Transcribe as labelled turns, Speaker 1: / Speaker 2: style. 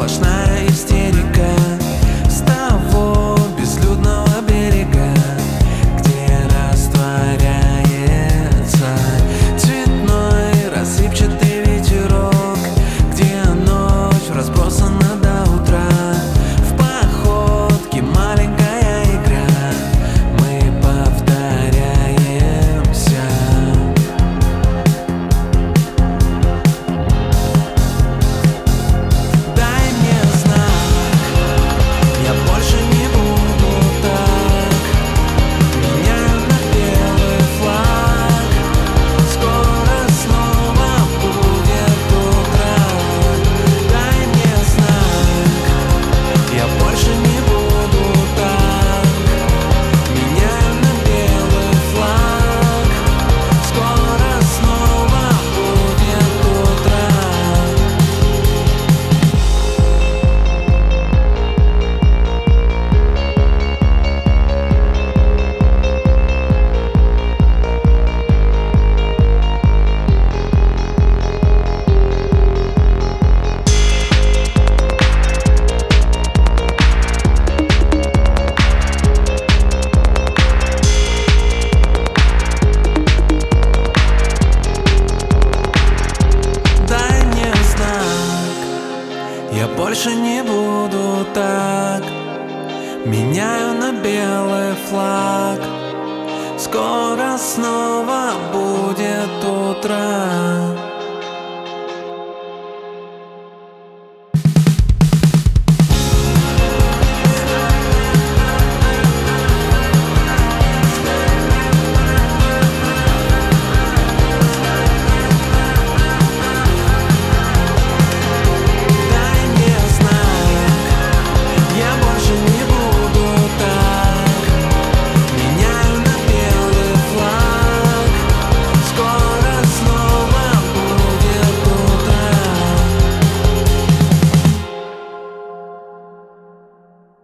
Speaker 1: сплошная истерика с того безлюдного берега, где растворяется цветной рассыпчатый ветерок, где ночь разбросана до утра. В походке маленькая игра, мы повторяемся. Дай мне знак, я больше не буду так. Меняю на белый флаг, скоро снова будет утро. Дай мне знак, я больше не буду так. Меняю на белый флаг, скоро снова будет утро. Дай мне знак, я больше не буду так. Меняю на белый флаг, скоро снова будет утро.